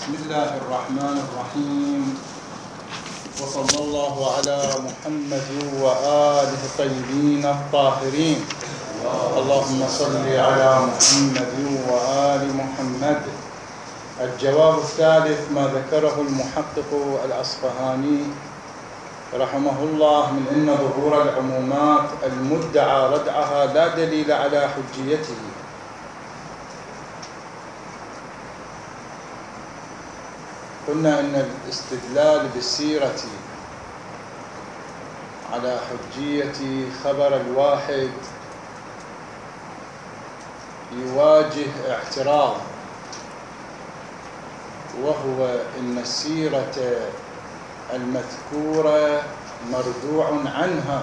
بسم الله الرحمن الرحيم، وصلى الله على محمد وآله الطيبين الطاهرين. اللهم صل على محمد وآل محمد. الجواب الثالث ما ذكره المحقق الأصفهاني رحمه الله من أن ظهور العمومات المدعى ردعها لا دليل على حجيته. قلنا أن الاستدلال بالسيرة على حجية خبر الواحد يواجه اعتراض، وهو أن السيرة المذكورة مردوع عنها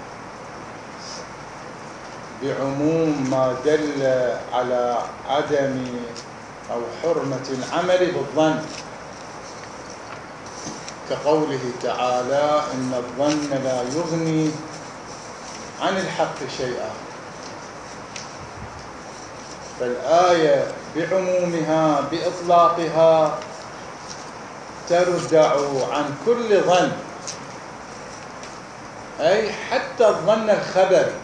بعموم ما دل على عدم أو حرمة العمل بالظن، كقوله تعالى إن الظن لا يغني عن الحق شيئا. فالآية بعمومها بإطلاقها تردع عن كل ظن، أي حتى الظن الخبري،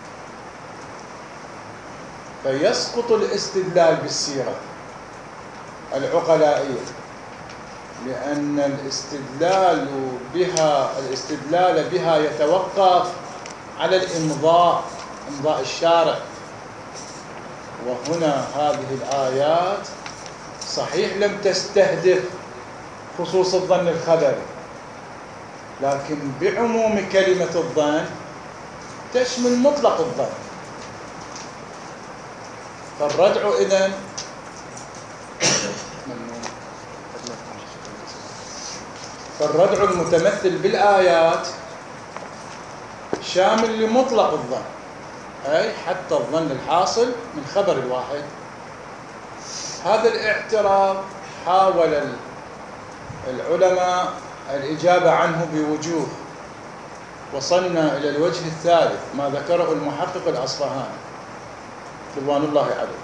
فيسقط الاستدلال بالسيرة العقلائية، لأن الاستدلال بها يتوقف على إمضاء الشارع. وهنا هذه الآيات صحيح لم تستهدف خصوص الظن الخبري، لكن بعموم كلمة الظن تشمل مطلق الظن. فالردع إذن فالردع المتمثل بالآيات شامل لمطلق الظن، أي حتى الظن الحاصل من خبر الواحد. هذا الاعتراض حاول العلماء الإجابة عنه بوجوه، وصلنا إلى الوجه الثالث ما ذكره المحقق الأصفهاني رضوان الله عليه.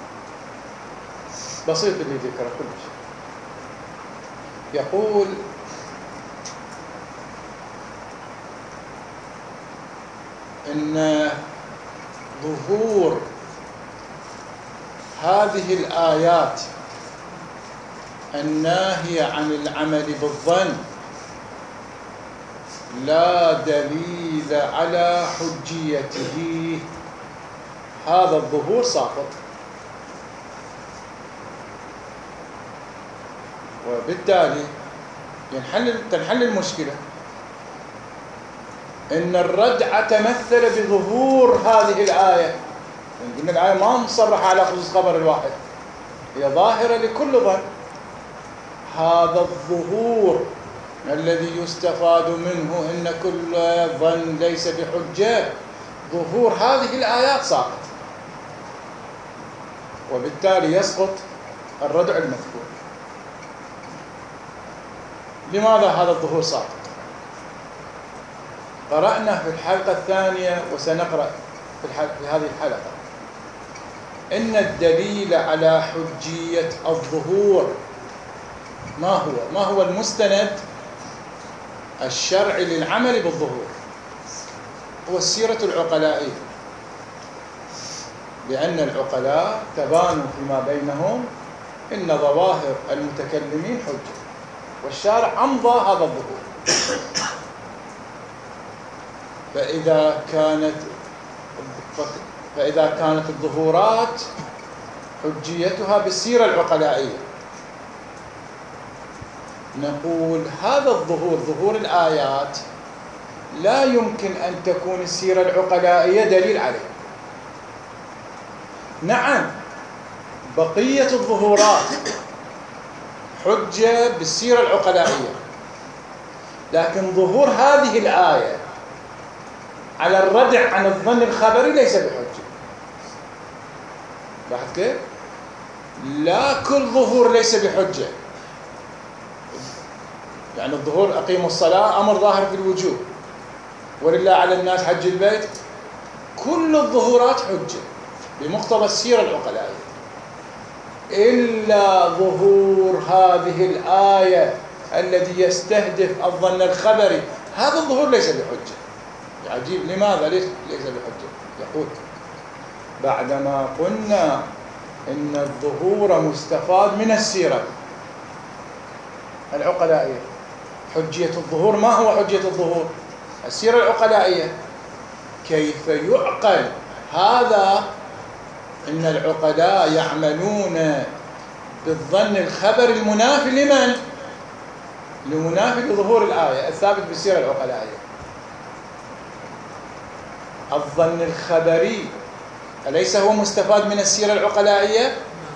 بسيط اللي ذكره كل شيء. يقول إن ظهور هذه الآيات الناهية عن العمل بالظن لا دليل على حجيته. هذا الظهور ساقط، وبالتالي تنحل المشكلة. إن الردع تمثل بظهور هذه الآية، يعني قلنا الآية ما مصرحة على خصوص خبر الواحد، هي ظاهرة لكل ظن. هذا الظهور الذي يستفاد منه إن كل ظن ليس بحجة، ظهور هذه الآيات ساقط، وبالتالي يسقط الردع المذكور. لماذا هذا الظهور ساقط؟ قرأنا في الحلقة الثانية وسنقرأ في هذه الحلقة إن الدليل على حجية الظهور ما هو المستند الشرعي للعمل بالظهور؟ هو السيرة العقلائية، لأن العقلاء تبانوا فيما بينهم إن ظواهر المتكلمين حجة، والشارع أمضى هذا الظهور. فإذا كانت الظهورات حجيتها بالسيرة العقلائية، نقول هذا الظهور، ظهور الآيات، لا يمكن أن تكون السيرة العقلائية دليل عليه. نعم، بقية الظهورات حجة بالسيرة العقلائية، لكن ظهور هذه الآية على الردع عن الظن الخبري ليس بحجة. لاحظ كيف؟ لا كل ظهور ليس بحجة. يعني الظهور أقيموا الصلاة أمر ظاهر في الوجوب، ولله على الناس حج البيت، كل الظهورات حجة بمقتضى السيرة العقلائية. إلا ظهور هذه الآية الذي يستهدف الظن الخبري، هذا الظهور ليس بحجة. عجيب، لماذا ليس بحجة؟ يقول: بعدما قلنا إن الظهور مستفاد من السيرة العقلائية. حجية الظهور، ما هو حجية الظهور؟ السيرة العقلائية. كيف يعقل هذا إن العقلاء يعملون بالظن الخبر المنافي لمن؟ لمنافي لظهور الآية الثابت بالسيرة العقلائية. الظن الخبري أليس هو مستفاد من السيرة العقلائية؟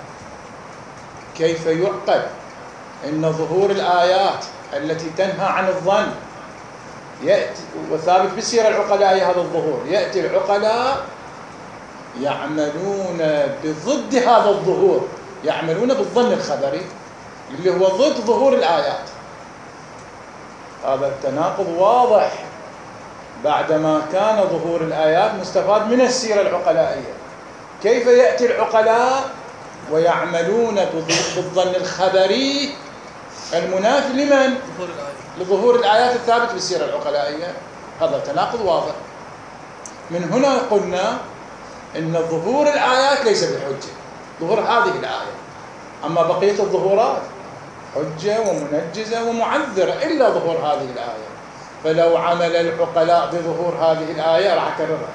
كيف يعقل إن ظهور الآيات التي تنهى عن الظن يأتي وثابت بالسيرة العقلائية هذا الظهور، يأتي العقلاء يعملون بضد هذا الظهور، يعملون بالظن الخبري اللي هو ضد ظهور الآيات. هذا التناقض واضح بعدما كان ظهور الآيات مستفاد من السيرة العقلائية. كيف يأتي العقلاء ويعملون بالظن الخبري المنافي لمن؟ لظهور الآيات الثابت بالسيرة العقلائية. هذا تناقض واضح. من هنا قلنا إن ظهور الآيات ليس بحجة، ظهور هذه الآية. أما بقية الظهورات حجة ومنجزة ومعذرة إلا ظهور هذه الآية. فلو عمل العقلاء بظهور هذه الآية راح أكررها،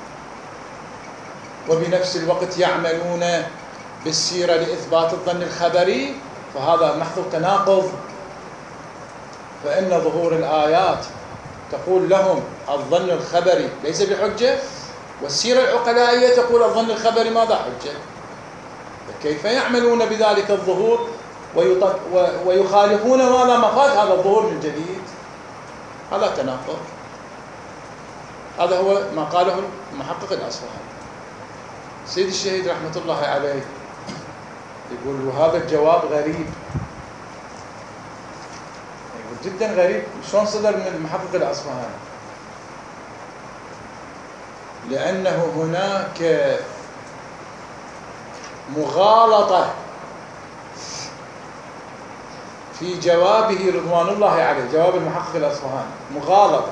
وبنفس الوقت يعملون بالسيرة لإثبات الظن الخبري، فهذا محض تناقض. فإن ظهور الآيات تقول لهم الظن الخبري ليس بحجة، والسيرة العقلائية تقول الظن الخبري ماذا حجة. فكيف يعملون بذلك الظهور ويخالفون ماذا مفاد هذا الظهور من جديد؟ هذا تناقض. هذا هو ما قاله المحقق الأصفهاني. سيد الشهيد رحمة الله عليه يقول: وهذا الجواب غريب، يقول جدا غريب. شلون صدر من المحقق الأصفهاني؟ لأنه هناك مغالطة في جوابه رضوان الله عليه، جواب المحقق الأصفهاني مغالطة.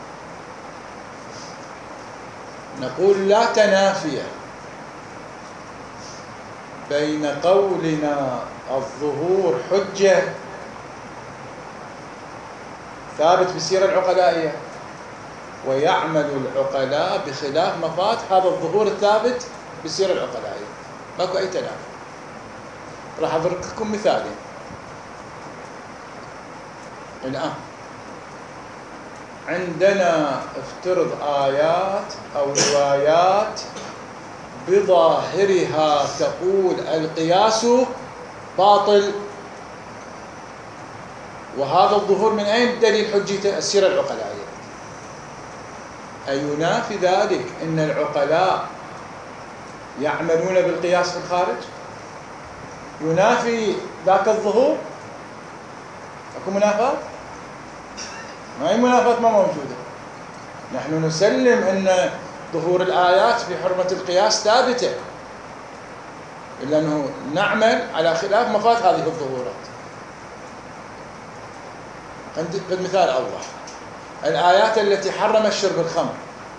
نقول: لا تنافي بين قولنا الظهور حجة ثابت بالسيرة العقلائية ويعمل العقلاء بخلاف مفاد هذا الظهور الثابت بالسيرة العقلائية. ماكو أي تنافي. راح أضرب لكم مثالين الآن. عندنا افترض آيات أو روايات بظاهرها تقول القياس باطل، وهذا الظهور من أين دليل حجته؟ السيرة العقلائية. أينافي ذلك أن العقلاء يعملون بالقياس في الخارج؟ ينافي ذاك الظهور؟ أكو منافاة؟ ما هي منافاة ما موجودة. نحن نسلم أن ظهور الآيات في حرمة القياس ثابتة، إلا أنه نعمل على خلاف مفاد هذه الظهورات. عندي مثال أوضح: الآيات التي حرم الشرب الخمر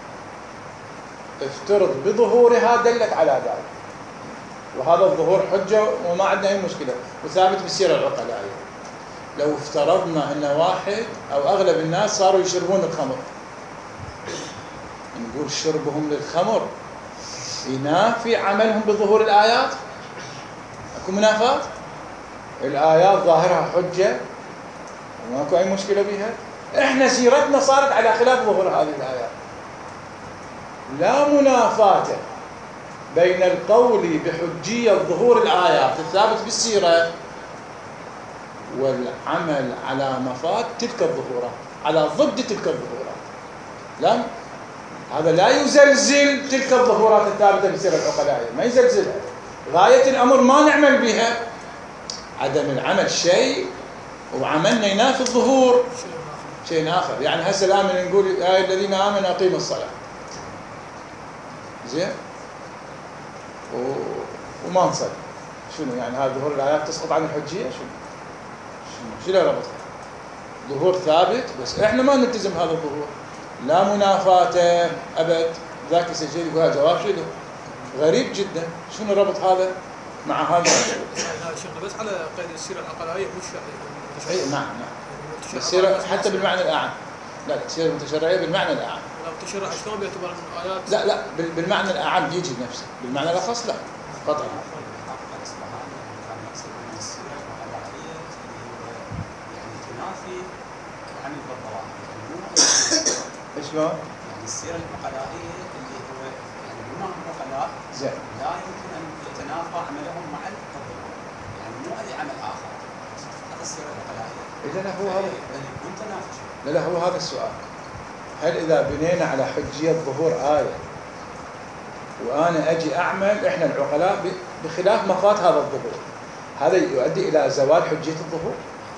افترض بظهورها دلت على ذلك، وهذا الظهور حجة وما عندنا أي مشكلة وثابت بالسيرة العقلائية. لو افترضنا أن واحد أو أغلب الناس صاروا يشربون الخمر، نقول شربهم للخمر ينافي عملهم بظهور الآيات؟ أكو منافاة؟ الآيات ظاهرها حجة وماكو أي مشكلة بها. إحنا سيرتنا صارت على خلاف ظهور هذه الآيات. لا منافاة بين القول بحجية ظهور الآيات الثابت بالسيرة والعمل على مفاد تلك الظهورات، على ضد تلك الظهورات. لا، هذا لا يزلزل تلك الظهورات الثابتة بالسيرة العقلائية، ما يزلزلها. غاية الأمر ما نعمل بها. عدم العمل شيء وعملنا ينافي الظهور شيء آخر. يعني هسه الآن نقول يا الذين آمنوا أقيموا الصلاة، زين، وما نصلي، شنو يعني هذا ظهور الآيات تسقط عن الحجية؟ شنو ربطها؟ ظهور ثابت بس احنا ما نلتزم هذا الظهور، لا منافاته أبد. ذاك السجل يقول هذا جواب شنو؟ غريب جدا. شنو ربط هذا مع هذا؟ شيخنا بس على قيد السيرة العقلائية مش اي نعم. السيرة حتى بالمعنى الأعم. لا السيرة المتشرعية بالمعنى الأعم. المتشرع شلون بيعتبر من آيات؟ لا بالمعنى الأعم يجي نفسه، بالمعنى الأخص لا قطعا. شلون؟ يعني السيرة العقلائية اللي هو يعني بما هم عقلاء لا يمكن أن يتنافى عملهم مع الظهور، يعني مو أي عمل آخر. هذا السيرة العقلائية. إذا هو هذا. يكون تنافس. لا هو هذا السؤال. هل إذا بنينا على حجية ظهور آية وأنا أجي أعمل إحنا العقلاء بخلاف مفات هذا الظهور، هذا يؤدي إلى زوال حجية الظهور؟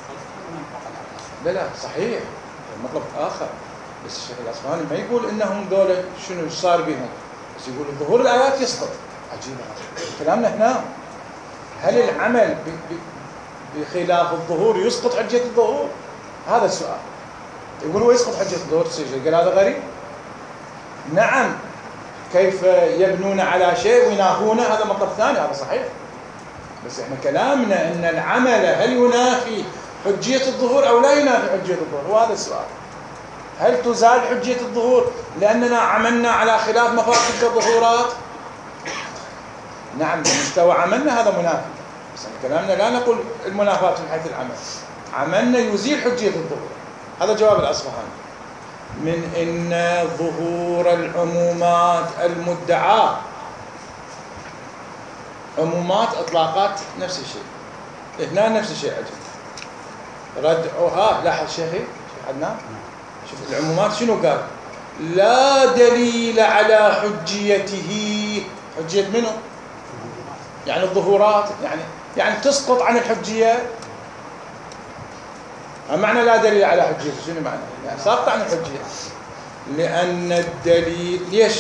لا صحيح، مطلب آخر. بس الشيخ الأصفهاني ما يقول إنهم ذولا شنو صار بهم، بس يقول ظهور الآيات يسقط. عجيب كلامنا هنا. هل العمل بخلاف الظهور يسقط حجية الظهور؟ هذا السؤال. يقول هو يسقط حجية الظهور السجل، قال هذا غريب. نعم، كيف يبنون على شيء وينافونه؟ هذا مطلب ثاني، هذا صحيح. بس احنا كلامنا ان العمل هل ينافي حجية الظهور او لا ينافي حجية الظهور؟ وهذا السؤال. هل تزال حجية الظهور لأننا عملنا على خلاف مفاد تلك الظهورات؟ نعم، بمستوى عملنا هذا منافي، بس كلامنا لا نقول المنافاة من حيث العمل. عملنا يزيل حجية الظهور. هذا جواب الأصفهاني. من إن ظهور العمومات المدعاة، عمومات إطلاقات نفس الشيء، هنا نفس الشيء. عجب ردعها. لاحظ شيخي شيخ عدنان، شوف العمومات شنو قال؟ لا دليل على حجيته. حجية منه؟ يعني الظهورات، يعني تسقط عن الحجية. معنى لا دليل على حجيته شنو معنى؟ يعني ساقط عن الحجية. لأن الدليل ليش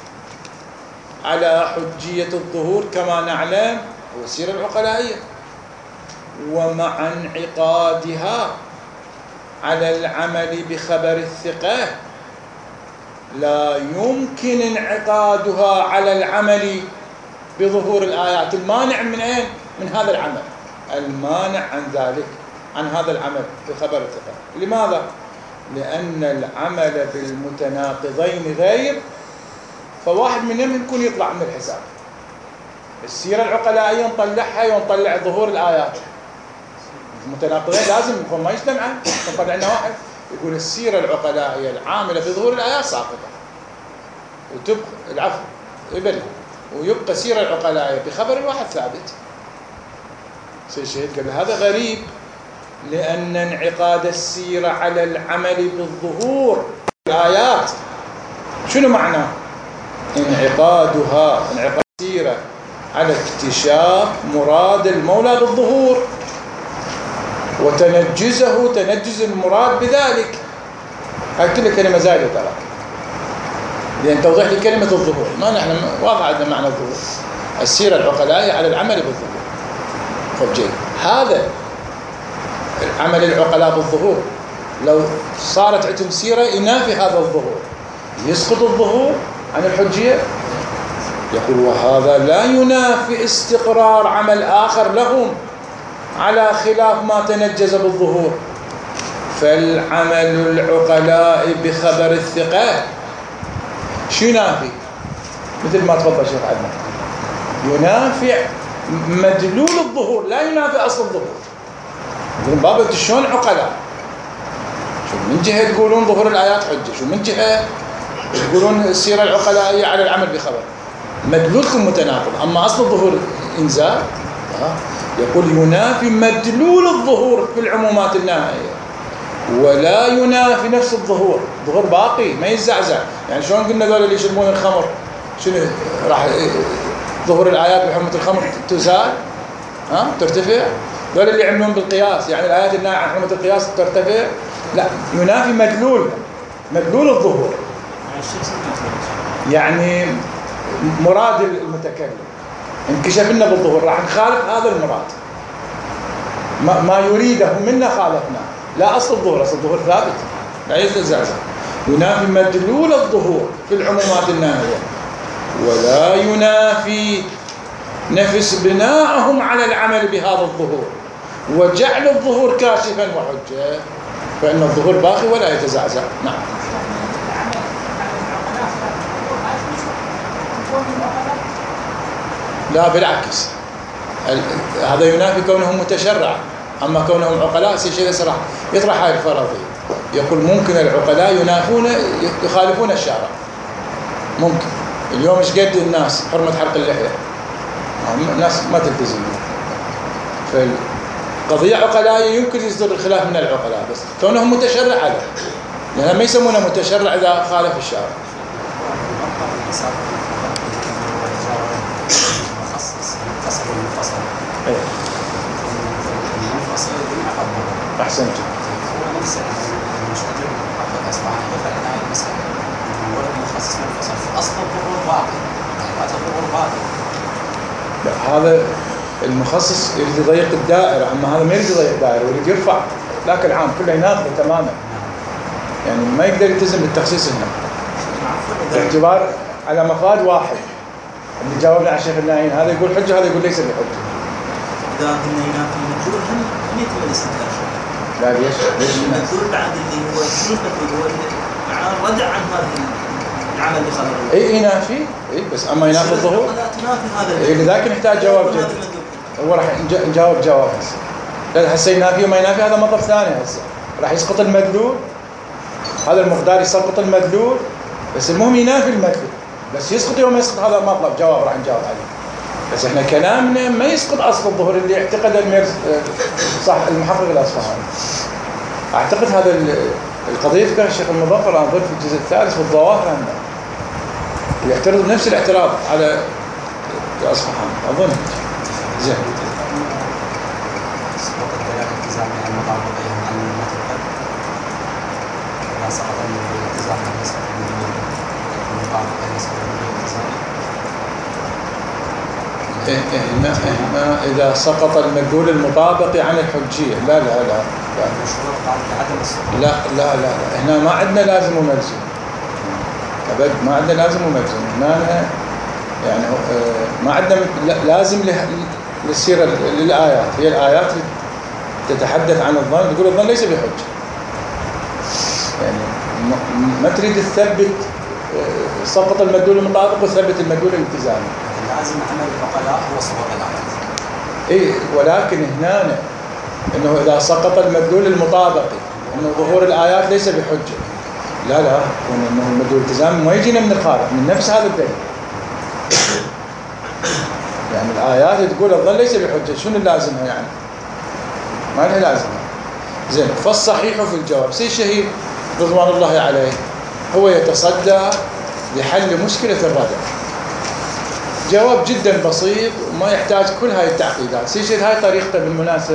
على حجية الظهور كما نعلم هو السيرة العقلائية، ومع انعقادها على العمل بخبر الثقة لا يمكن انعقادها على العمل بظهور الآيات. المانع من أين؟ من هذا العمل. المانع عن ذلك، عن هذا العمل بخبر الثقة. لماذا؟ لأن العمل بالمتناقضين غير، فواحد منهم يكون يطلع من الحساب. السيرة العقلائية نطلعها ونطلع ظهور الآيات. المتناقضين لازم يكون ما يجتمعان، نطلع لنا واحد. يقول السيرة العقلائية العاملة بظهور الآيات ساقطة، وتبقى العفو إبل، ويبقى السيرة العقلائية بخبر الواحد ثابت. سيد قال هذا غريب، لأن انعقاد السيرة على العمل بالظهور الآيات شنو معناه؟ انعقاد السيرة على اكتشاف مراد المولى بالظهور وتنجزه تنجز المراد بذلك. قلت لك كلمة زايدة ترى، لأن توضيح لي كلمة الظهور، ما نحن واضح عندنا معنى الظهور. السيرة العقلائية على العمل بالظهور. طيب جيد، هذا العمل العقلاء بالظهور لو صارت عندهم سيرة ينافي هذا الظهور، يسقط الظهور عن الحجية. يقول وهذا لا ينافي استقرار عمل آخر لهم على خلاف ما تنجز بالظهور. فالعمل العقلاء بخبر الثقة شو ينافي؟ مثل ما تفضل شيخ عدنان، ينافي مدلول الظهور، لا ينافي أصل الظهور. يقولون بابا شلون عقلاء؟ شو من جهة تقولون ظهور الآيات حجة، شو من جهة تقولون السيرة العقلائية على العمل بخبر؟ مدلولكم متناقض. أما أصل الظهور إنزال، يقول ينافي مدلول الظهور في العمومات النهائية، ولا ينافي نفس الظهور. الظهور باقي ما يزعزع. يعني شلون قلنا ذول اللي يشربون الخمر شنو راح ظهور الآيات بحرمة الخمر تزال ترتفع؟ ذول اللي يعملون بالقياس، يعني الآيات الناهية عن حرمة القياس ترتفع؟ لا، ينافي مدلول الظهور، يعني مراد المتكلم. انكشف لنا بالظهور راح نخالف هذا المراد، ما يريده منا خالفناه. لا أصل الظهور، أصل الظهور ثابت لا يتزعزع. ينافي مدلول الظهور في العمومات الناهية، ولا ينافي نفس بناءهم على العمل بهذا الظهور وجعل الظهور كاشفا وحجة، فإن الظهور باقي ولا يتزعزع. نعم. لا بالعكس، هذا ينافي كونهم متشرع، أما كونهم عقلاء شيء يطرح هاي الفرضية. يقول ممكن العقلاء يخالفون الشارع، ممكن. اليوم ايش قد الناس حرمة حلق اللحية، الناس ما تلتزم. فالقضية عقلائية يمكن يصدر الخلاف من العقلاء، بس كونهم متشرع هذا، لأنهم ما يسمونه متشرع إذا خالف الشارع. أحسنت. لا، هذا المخصص يريد يضيق الدائرة، أما هذا ما يريد يضيق الدائرة، يريد يرفع ذاك العام كله يناقضه تماما، يعني ما يقدر يلتزم بالتخصيص هنا باعتبار على مفاد واحد. اللي جاوبنا على الشيخ الناهين هذا يقول حجة، هذا يقول ليس بحجة. إذا قلنا ينافي المدلول هم يتم الاستدلال. لا ليش المدلول بعد اللي هو هو الردع عن هذا العمل بخبر. اي ينافي، اي بس اما ينافي الظهور تنافي هذا. اي لذلك نحتاج جواب جديد. هو راح نجاوب جواب هسه. لا هسه ينافي وما ينافي هذا مطلب ثاني. هسه راح يسقط المدلول، هذا المقدار يسقط المدلول، بس المهم ينافي المدلول، بس يسقط يوم يسقط هذا مطلب جواب راح نجاوب عليه. بس احنا كلامنا ما يسقط اصل الظهور اللي اعتقد صح المحقق الاصفهاني. اعتقد هذا القضيه ذكرها الشيخ المظفر انظر في الجزء الثالث في الظواهر عنده يعترض نفس الاعتراض على الاصفهاني اظن. زين. سقط الدلاله الالتزام عن المطابقه عن المطلق. لا سقط الالتزام عن المطابقه يسقط الالتزام. هنا إذا سقط المدلول المطابق عن الحجية. لا لا لا لا لا لا هنا ما عندنا لازم وملزم أبد، ما عندنا لازم وملزم. هنا يعني ما عندنا لازم للسيرة للآيات. هي الآيات تتحدث عن الظن، تقول الظن ليس بحجة، يعني ما تريد تثبت سقط المدلول المطابق وثبت المدلول الالتزامي. لازم عمل العقلاء هو سقط الآيات. إيه، ولكن هنا إنه إذا سقط المدلول المطابقي إنه ظهور الآيات ليس بحجة. لا إنه المدلول الالتزامي ما يجينا من الخارج، من نفس هذا الدليل. يعني الآيات تقول الظن ليس بحجة، شنو اللازمها يعني؟ ما لها لازمة. زين، فالصحيح في الجواب سي الشهيد رضوان الله عليه هو يتصدى لحل مشكلة الردع. جواب جدا بسيط وما يحتاج كل هاي التعقيدات. سيشهد هاي طريقته بالمناسبة.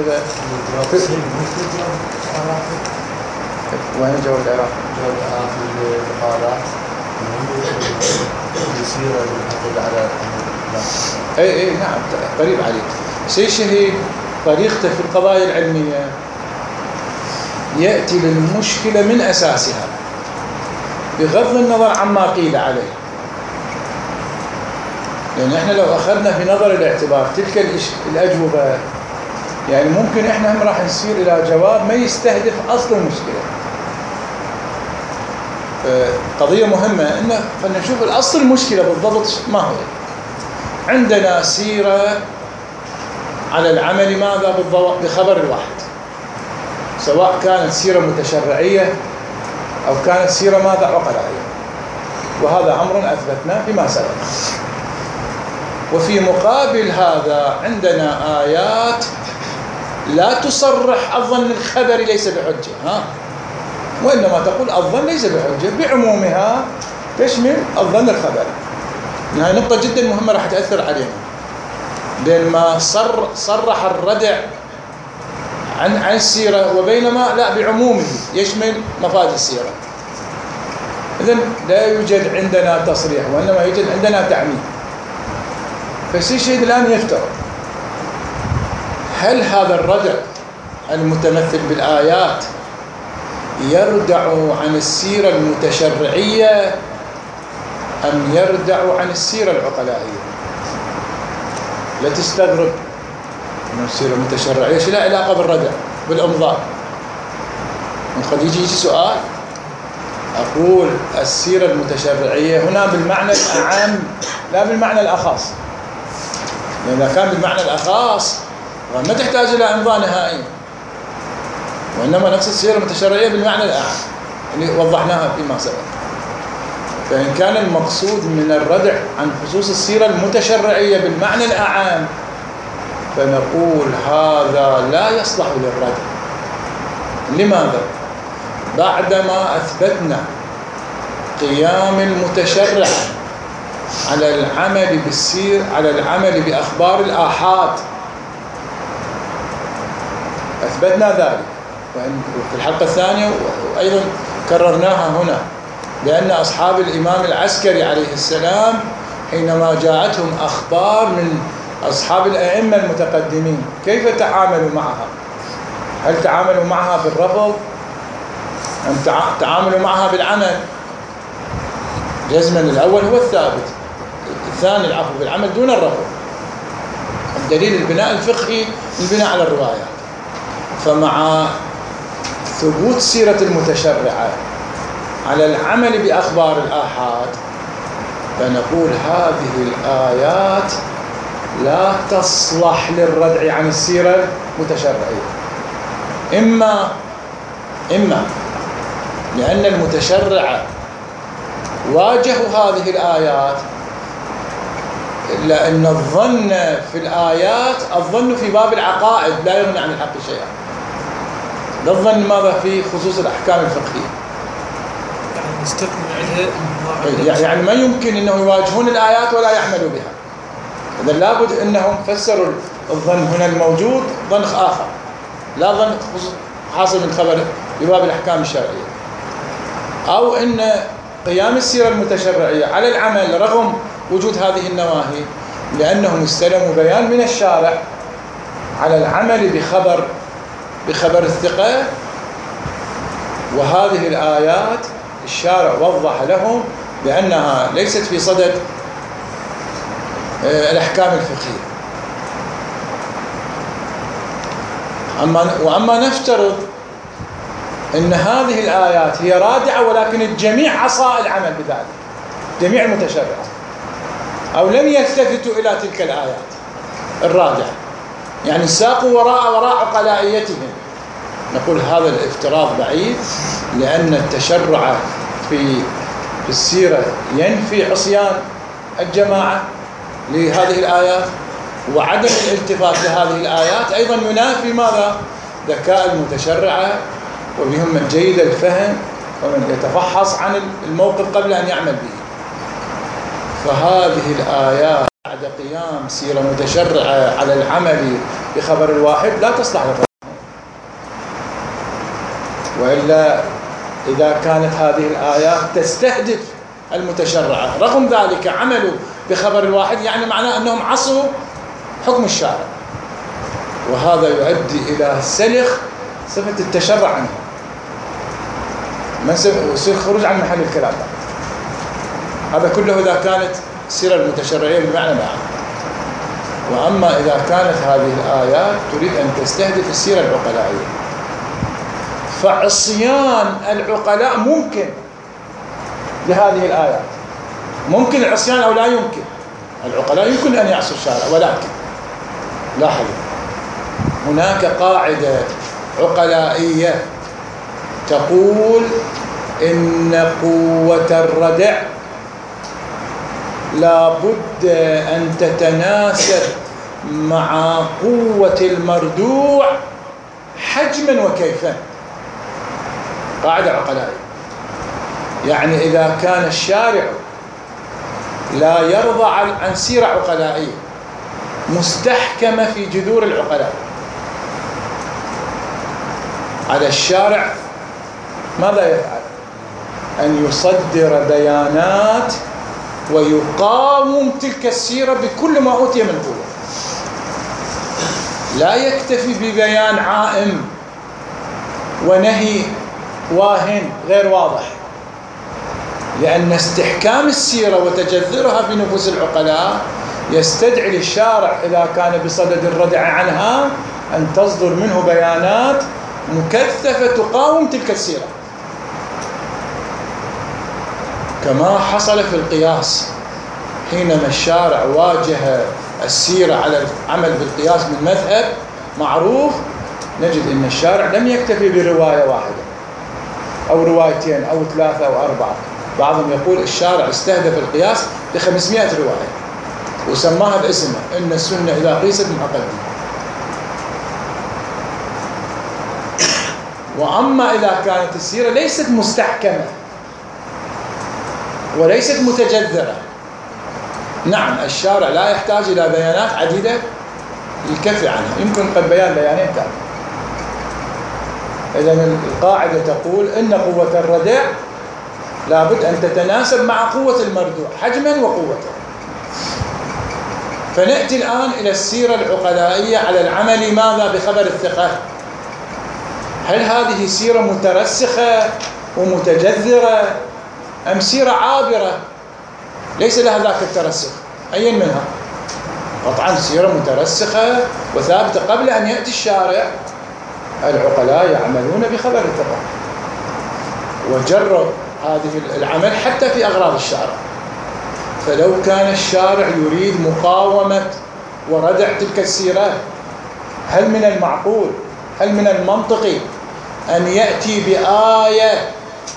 وين جواب العراق؟ جواب العراق بالمقالات يصير المحقق على اي نعم قريب عليك. سيشهد طريقته في القضايا العلمية يأتي للمشكلة من أساسها بغض النظر عما قيل عليه. يعني احنا لو اخذنا في نظر الاعتبار تلك الاجوبه، يعني ممكن احنا هم راح نسير الى جواب ما يستهدف اصل المشكله. قضيه مهمه ان خلينا نشوف الاصل المشكله بالضبط ما هو. عندنا سيره على العمل ماذا بخبر الواحد، سواء كانت سيره متشرعيه او كانت سيره ماذا عقلائيه، وهذا امر اثبتناه فيما سبق. وفي مقابل هذا عندنا آيات لا تصرح الظن الخبري ليس بحجة، وإنما تقول الظن ليس بحجة بعمومها تشمل الظن الخبري. هذه نقطة جدا مهمة راح تأثر علينا، بين ما صرح الردع عن السيرة وبينما لا بعمومه يشمل مفاد السيرة. إذن لا يوجد عندنا تصريح وإنما يوجد عندنا تعميم. فالسيد الآن يفترض هل هذا الردع المتمثل بالآيات يردع عن السيرة المتشرعية أم يردع عن السيرة العقلائية؟ لا تستغرب أن السيرة المتشرعية شو لا علاقة بالردع بالإمضاء. قد يجي سؤال أقول السيرة المتشرعية هنا بالمعنى الأعم لا بالمعنى الأخص، لأن إذا كان بالمعنى الأخص ما تحتاج إلى إمضاء نهائي، وإنما نقصد السيرة المتشرعية بالمعنى الأعم اللي وضحناها فيما سبق. فإن كان المقصود من الردع عن خصوص السيرة المتشرعية بالمعنى الأعم فنقول هذا لا يصلح للردع. لماذا؟ بعدما أثبتنا قيام المتشرع على العمل بالسير على العمل بأخبار الآحاد، أثبتنا ذلك في الحلقة الثانية وأيضا كررناها هنا، لأن أصحاب الإمام العسكري عليه السلام حينما جاءتهم أخبار من أصحاب الأئمة المتقدمين كيف تعاملوا معها؟ هل تعاملوا معها بالرفض أم تعاملوا معها بالعمل؟ جزما الأول هو الثابت، الثاني العفو بالعمل دون الرفض. الدليل البناء الفقهي البناء على الروايات. فمع ثبوت سيرة المتشرعة على العمل بأخبار الآحاد فنقول هذه الآيات لا تصلح للردع عن السيرة المتشرعية، إما لأن المتشرع واجهوا هذه الآيات، لأن الظن في الآيات الظن في باب العقائد لا يغني عن الحق شيئا. لا الظن ماذا في خصوص الأحكام الفقهية، يعني نستكمل عليها يعني ما يمكن أنه يواجهون الآيات ولا يعملوا بها. إذا لابد أنهم فسروا الظن هنا الموجود ظن آخر، لا ظن حاصل من خبر بباب الأحكام الشرعية، أو أن قيام السيرة المتشرعية على العمل رغم وجود هذه النواهي لأنهم استلموا بيان من الشارع على العمل بخبر الثقة، وهذه الآيات الشارع وضح لهم بأنها ليست في صدد الأحكام الفقهية. وأما نفترض أن هذه الآيات هي رادعة ولكن الجميع عصى العمل بذلك، جميع المتشرعة، أو لم يلتفتوا إلى تلك الآيات الرادعة، يعني ساقوا وراء عقلائيتهم، نقول هذا الافتراض بعيد، لأن التشرع في السيرة ينفي عصيان الجماعة لهذه الآيات، وعدم الالتفات لهذه الآيات أيضا ينافي ماذا؟ ذكاء المتشرعة وبهم جيد الفهم ومن يتفحص عن الموقف قبل أن يعمل به. فهذه الآيات بعد قيام سيرة متشرعة على العمل بخبر الواحد لا تصلح للرجل، وإلا إذا كانت هذه الآيات تستهدف المتشرعة رغم ذلك عملوا بخبر الواحد، يعني معناه أنهم عصوا حكم الشارع، وهذا يؤدي إلى سلخ صفة التشرع عنه، ما يصير خروج عن محل الكلام. هذا كله إذا كانت السيرة المتشرعية بالمعنى العام. وأما إذا كانت هذه الآيات تريد أن تستهدف السيرة العقلائية، فعصيان العقلاء ممكن لهذه الآيات، ممكن العصيان أو لا يمكن. العقلاء يمكن أن يعصوا الشارع، ولكن لاحظوا هناك قاعدة عقلائية تقول إن قوة الردع لا بد أن تتناسب مع قوة المردوع حجما وكيفا. قاعدة عقلائية، يعني إذا كان الشارع لا يرضى عن سيرة عقلائية مستحكمة في جذور العقلاء، على الشارع ماذا يفعل؟ أن يصدر بيانات ويقاوم تلك السيرة بكل ما أوتي من قوة. لا يكتفي ببيان عائم ونهي واهن غير واضح، لأن استحكام السيرة وتجذرها في نفوس العقلاء يستدعي للشارع إذا كان بصدد الردع عنها أن تصدر منه بيانات مكثفة تقاوم تلك السيرة، كما حصل في القياس حينما الشارع واجه السيرة على العمل بالقياس من مذهب معروف. نجد أن الشارع لم يكتفي برواية واحدة أو روايتين أو 3 أو 4، بعضهم يقول الشارع استهدف القياس ب500 رواية وسماها باسمها إن السنة إذا قيست مقدمة. وأما إذا كانت السيرة ليست مستحكمة وليست متجذرة، نعم الشارع لا يحتاج إلى بيانات عديدة للكف عنها، يمكن قد بيان بيانين كافي. إذن القاعدة تقول إن قوة الردع لابد أن تتناسب مع قوة المردوع حجما وقوة. فنأتي الآن إلى السيرة العقلائية على العمل ماذا بخبر الثقة. هل هذه سيرة مترسخة ومتجذرة أم سيرة عابرة ليس لها ذاك الترسخ؟ أي منها؟ قطعا سيرة مترسخة وثابتة قبل أن يأتي الشارع. العقلاء يعملون بخبر الثقة وجروا هذه العمل حتى في أغراض الشارع. فلو كان الشارع يريد مقاومة وردع تلك السيرة، هل من المعقول، هل من المنطقي أن يأتي بآية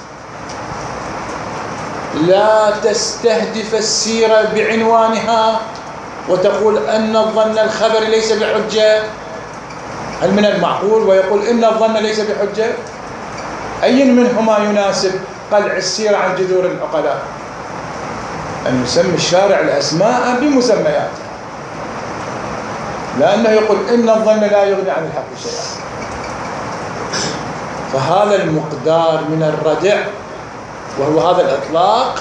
لا تستهدف السيرة بعنوانها وتقول أن الظن الخبر ليس بحجة؟ هل من المعقول ويقول إن الظن ليس بحجة؟ أي منهما يناسب قلع السيرة عن جذور العقلاء؟ أن يسمي الشارع الأسماء بمسمياتها، لأنه يقول إن الظن لا يغني عن الحق شيئا. فهذا المقدار من الردع وهو هذا الإطلاق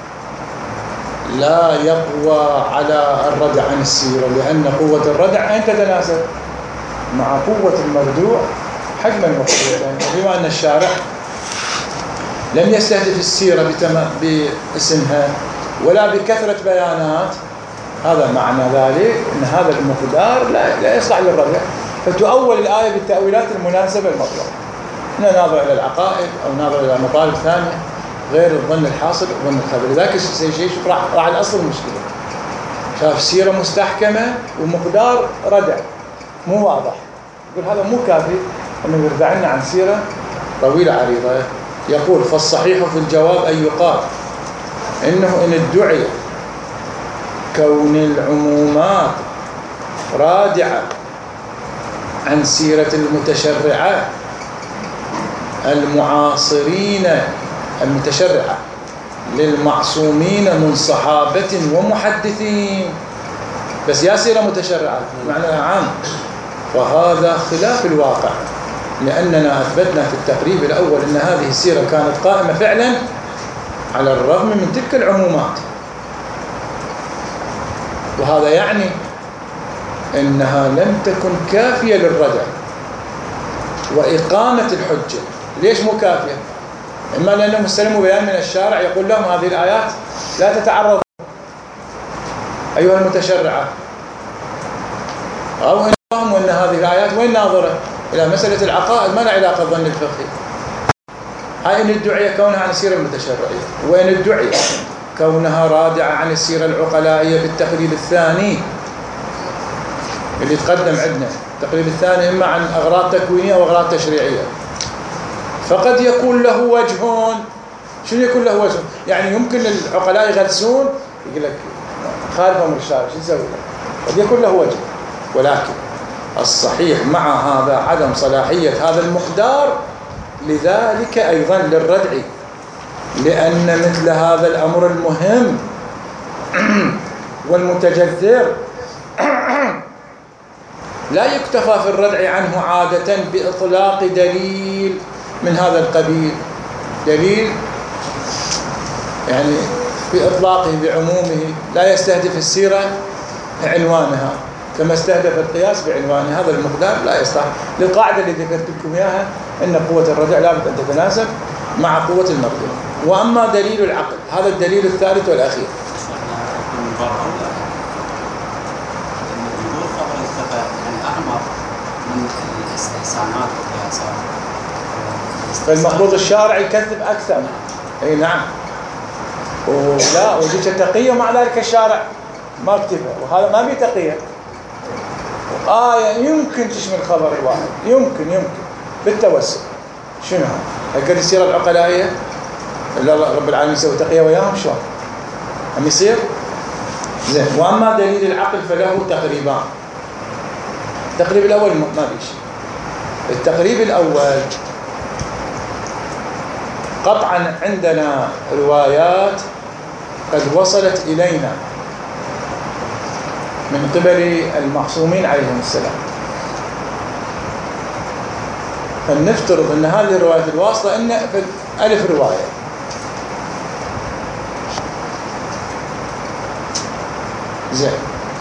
لا يقوى على الردع عن السيرة، لأن قوة الردع أين تتناسب؟ مع قوة المردوع حجما وقوة. بما أن الشارع لم يستهدف السيرة باسمها ولا بكثرة بيانات، هذا معنى ذلك أن هذا المقدار لا يصلح للردع، فتؤول الآية بالتأويلات المناسبة المطلوبة. ننظر إلى العقائد أو ننظر إلى مطالب ثانية غير الظن الحاصل والظن الخبري. ذاك الشيء راح الأصل المشكلة. شاف سيرة مستحكمة ومقدار ردع مو واضح، يقول هذا مو كافي أنه يرفع لنا عن سيرة طويلة عريضة. يقول فالصحيح في الجواب أن يقال إنه إن ادعي كون العمومات رادعة عن سيرة المتشرعة المعاصرين المتشرعة للمعصومين من صحابة ومحدثين، بس يا سيرة متشرعة معناها عام، فهذا خلاف الواقع، لأننا أثبتنا في التقريب الأول أن هذه السيرة كانت قائمة فعلا على الرغم من تلك العمومات، وهذا يعني أنها لم تكن كافية للردع وإقامة الحجة. ليش مو كافية؟ إما لأنهم استلموا بيان من الشارع يقول لهم هذه الآيات لا تتعرض أيها المتشرعة، أو إنهم أن هذه الآيات وين ناظرة إلى مسألة العقائد ما لها علاقة بالظن الفقهي. هاي إن ادعي كونها عن السيرة المتشرعية، وإن ادعي كونها رادعة عن السيرة العقلائية بالتقريب الثاني اللي تقدم عندنا. التقريب الثاني إما عن أغراض تكوينية أو أغراض تشريعية، فقد يكون له وجه. شنو يكون له وجه؟ يعني يمكن للعقلاء يغلسون، يقول لك خالف أمر الشارع شو نسوي له؟ قد يكون له وجه، ولكن الصحيح مع هذا عدم صلاحية هذا المقدار، لذلك أيضا للردع، لأن مثل هذا الأمر المهم والمتجذر لا يكتفى في الردع عنه عادة بإطلاق دليل من هذا القبيل. دليل يعني في إطلاقه بعمومه لا يستهدف السيرة عنوانها كما استهدف القياس بعنوانه. هذا المقدار لا يصلح للقاعدة اللي ذكرت لكم إياها أن قوة الرجع لابد أن تتناسب مع قوة المرجع. وأما دليل العقل هذا الدليل الثالث والأخير. فالمفروض الشارع يكذب أكثر. أي نعم. ولا وجدت تقية مع ذلك الشارع ما اكتبها، وهذا ما بتقية. يمكن تشمل خبر الواحد، يمكن بالتوسع. شنو هذا؟ هل يصير العقلائية إلا رب العالمين يسوي تقية وياهم؟ شلون هم يصير؟ زين. وأما دليل العقل فله تقريبان. التقريب الأول ما بيشي. التقريب الأول قطعا عندنا روايات قد وصلت إلينا من قبل المعصومين عليهم السلام، فلنفترض أن هذه الروايات الواصلة إن في ألف رواية، زين،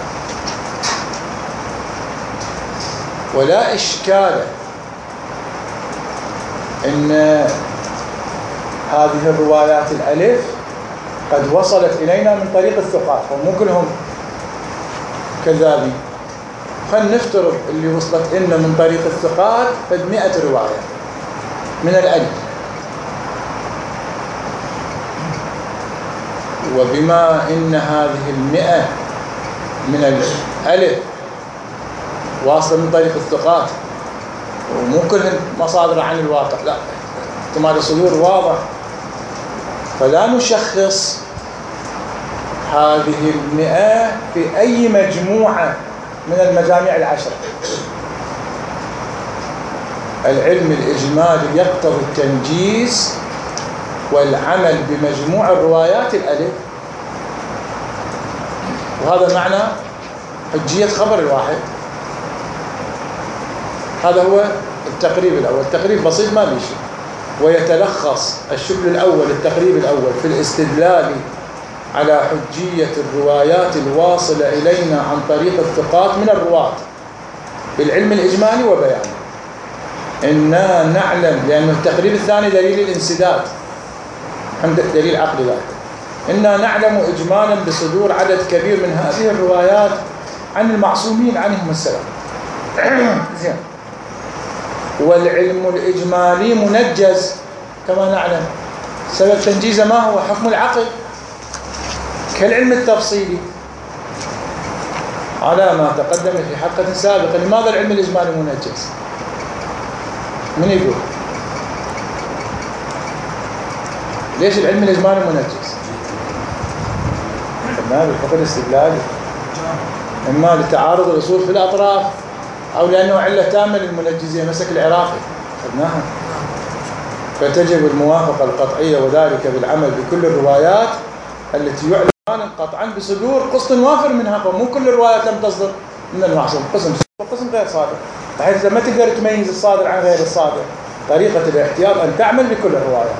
ولا إشكال إن هذه الروايات الألف قد وصلت إلينا من طريق الثقات، ومو كلهم كذابين. خلينا نفترض اللي وصلت لنا من طريق الثقات قد 100 رواية من الألف، وبما إن هذه 100 من الألف واصلة من طريق الثقات ومو كلهم مصادر عن الواقع، لا احتمال الصدور واضح، فلا نشخص هذه 100 في أي مجموعة من المجاميع العشرة. العلم الإجمالي يقتضي التنجيز والعمل بمجموع الروايات الألف، وهذا معنى حجية خبر الواحد. هذا هو التقريب الأول. التقريب بسيط ما بيشي، ويتلخص الشكل الأول التقريب الأول في الاستدلال على حجية الروايات الواصلة إلينا عن طريق الثقات من الرواة بالعلم الإجمالي وبيانه. إننا نعلم، لأنه التقريب الثاني دليل الانسداد، دليل عقلي ذاك. إننا نعلم إجمالا بصدور عدد كبير من هذه الروايات عن المعصومين عنهم السلام. زين. والعلم الإجمالي منجز كما نعلم، سبب تنجيزه ما هو؟ حكم العقل كالعلم التفصيلي على ما تقدم في حلقة سابقة. لماذا العلم الإجمالي منجز؟ من يقول؟ ليش العلم الإجمالي منجز؟ ما بالحكم الاستدلالي، إما لتعارض الأصول في الأطراف أو لأنه علة تامة للمنجزية، مسك العراقي خدناها. فتجب الموافقة القطعية وذلك بالعمل بكل الروايات التي يعلم قطعا بصدور قسط وافر منها، فمو كل الروايات لم تصدر من المعصوم، قسم وقسم غير صادر، بحيث ما تقدر تميز الصادر عن غير الصادر. طريقة الاحتياط أن تعمل بكل الروايات.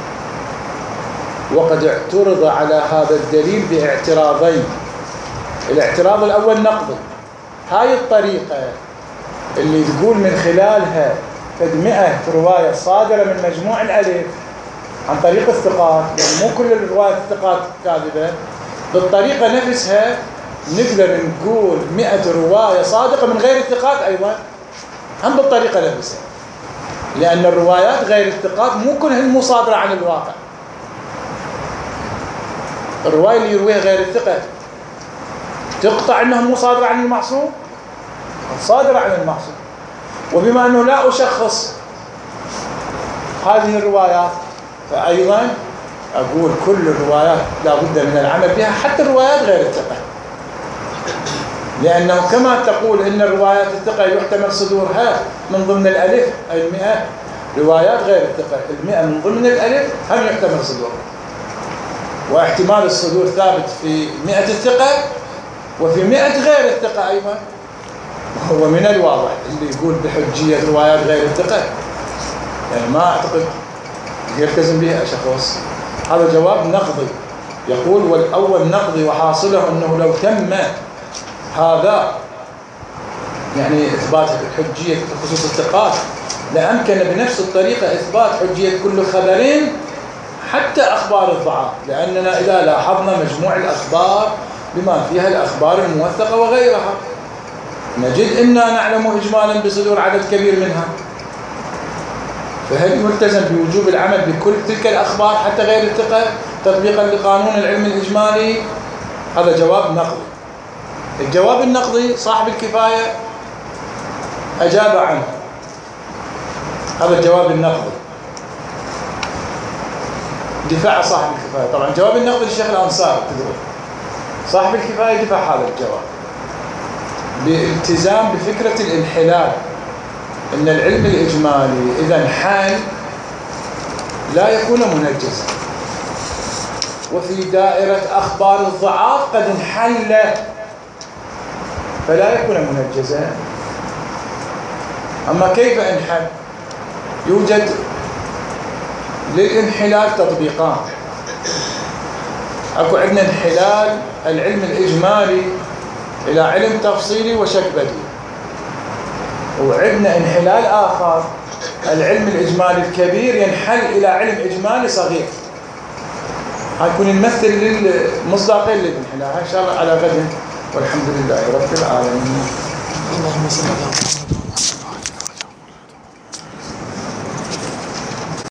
وقد اعترض على هذا الدليل باعتراضين. الاعتراض الأول نقضي. هاي الطريقة اللي تقول من خلالها قد 100 رواية صادرة من مجموع الألف عن طريق الثقات، يعني مو كل الروايات الثقات كاذبة، بالطريقة نفسها نقدر نقول 100 رواية صادقة من غير الثقات أيضا، هم بالطريقة نفسها، لأن الروايات غير الثقات مو كلها مصادرة عن الواقع. الرواية اللي يرويها غير الثقة تقطع أنها مصادرة عن المعصوم، صادرة عن المعصوم. وبما أنه لا أشخص هذه الروايات، فأيضا أقول كل الروايات لا بد من العمل بها، حتى الروايات غير الثقة، لأنه كما تقول إن الروايات الثقة يحتمل صدورها من ضمن الألف، أي 100 روايات غير الثقة، 100 من ضمن الألف هم يحتمل صدورها، واحتمال الصدور ثابت في 100 الثقة وفي 100 غير الثقة أيضا. هو من الواضح اللي يقول بحجية روايات غير الثقة، يعني ما أعتقد يلتزم بها شخص. هذا جواب نقضي يقول والأول نقضي وحاصله أنه لو تم هذا يعني إثبات حجية خصوص الثقات لأمكن بنفس الطريقة إثبات حجية كل خبرين حتى أخبار الضعاف، لأننا إذا لاحظنا مجموع الأخبار بما فيها الأخبار الموثقة وغيرها نجد أننا نعلم إجمالا بصدور عدد كبير منها، فهل يلتزم بوجوب العمل بكل تلك الأخبار حتى غير الثقة تطبيقا لقانون العلم الإجمالي؟ هذا جواب نقضي. الجواب النقضي صاحب الكفاية أجاب عنه، هذا الجواب النقضي دفاع صاحب الكفاية. طبعا جواب النقضي للشيخ الأنصاري، صاحب الكفاية دفع هذا الجواب بالتزام بفكرة الانحلال، أن العلم الإجمالي إذا انحل لا يكون منجزا، وفي دائرة أخبار الضعاف قد انحل فلا يكون منجزا. أما كيف انحل؟ يوجد للانحلال تطبيقان، أكو عندنا انحلال العلم الإجمالي إلى علم تفصيلي وشك بديل، وعندنا انحلال آخر العلم الإجمالي الكبير ينحل إلى علم إجمالي صغير. هيكون نمثل للمصداقين للانحلال إن شاء الله على غد، والحمد لله رب العالمين. اللهم صل على محمد.